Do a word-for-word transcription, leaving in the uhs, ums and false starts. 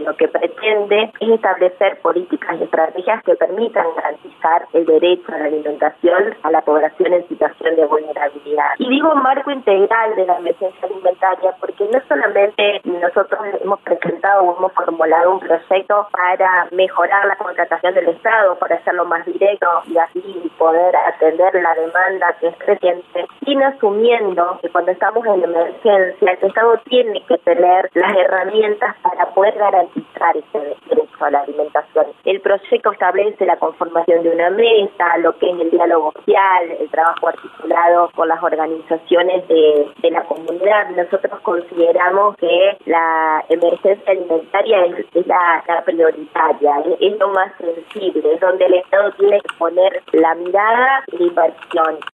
lo que pretende es establecer políticas y estrategias que permitan garantizar el derecho a la alimentación a la población en situación de vulnerabilidad. Y digo marco integral de la emergencia alimentaria porque no solamente nosotros hemos presentado o hemos formulado un proyecto para mejorar la contratación del Estado, para hacerlo más directo y así poder atender la demanda que es creciente, sino asumiendo que cuando estamos en emergencia el Estado tiene que tener las herramientas para poder garantizar ese derecho a la alimentación. El proyecto establece la conformación de una mesa, lo que es el diálogo social, el trabajo articulado con las organizaciones de, de la comunidad. Nosotros consideramos que la emergencia alimentaria es, es la, la prioritaria, es, es lo más sensible, es donde el Estado tiene que poner la mirada y la inversión.